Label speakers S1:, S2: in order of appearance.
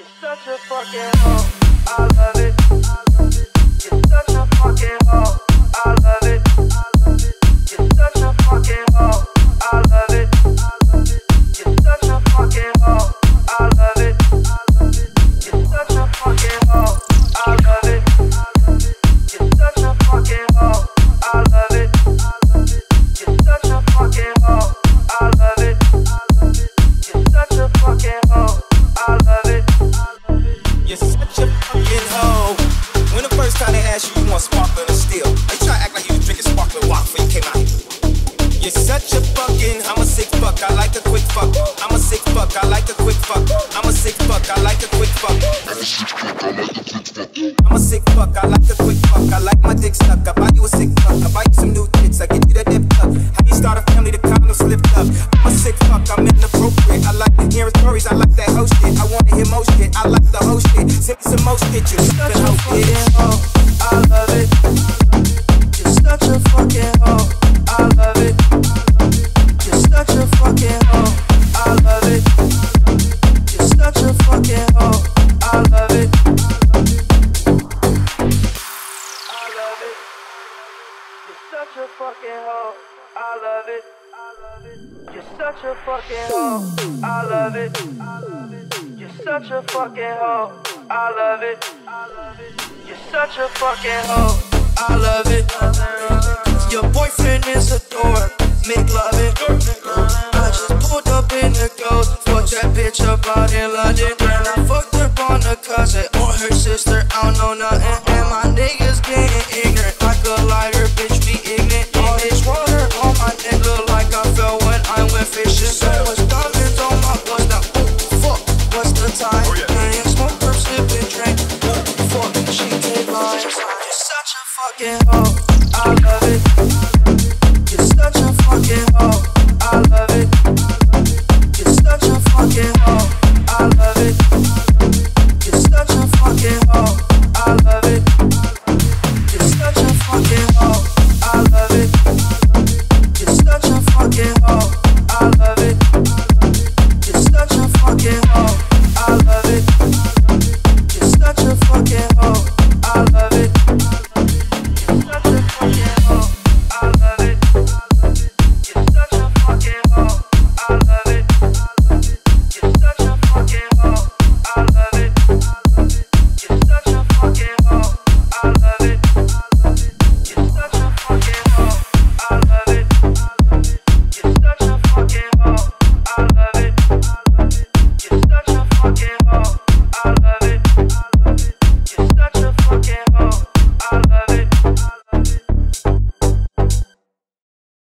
S1: such a fucking hoe. I love it. You're such a fucking hoe. I love it. You're such a fucking hoe. I love it. You're such a fucking hoe. I love it. You're such a fucking hoe. I love it. You're such a fucking hoe. I love it. You're such a fucking hoe. I love it. You're such a fucking hoe. I love it.
S2: You're such a fucking hoe. When the first time they asked you, you want sparkling or still? They try to act like you was drinking sparkling water before you came out here. You're such a fucking, I'm a sick fuck, I like a quick fuck. I'm a sick fuck, I like a quick fuck. I'm a sick fuck, I like a quick fuck. I'm a sick fuck, I like a quick fuck. I like my dick stuck. I buy you a sick fuck. I buy you some new tits. I get you that dip tuck. How you start a family, the condom slipped up. I'm a sick fuck, I'm inappropriate. I like hearing stories, I like that hoe shit. I wanna hear most shit, I like the whole shit. Send me some most shit, you're such a fucking hoe.
S1: I love it. You're such a fucking hoe. I love it. You're such a fucking hoe. I love it. You're such a fucking hoe. I love it. I love it. You're such a fucking hoe. I love it. You're such a fucking hoe. I love it. You're such a fucking hoe. I love it. You're such a fucking hoe. I love it. Your boyfriend is a dork. Make love it. I just pulled up in the ghost. Fucked that bitch up out in London. And I fucked her on a cousin or her sister. I don't know nothing. And my niggas getting ignorant. Like a lighter, bitch, be ignorant. All this water on my neck look like I fell when I went fishing. So much diamonds on my bust now. Fuck, what's the time?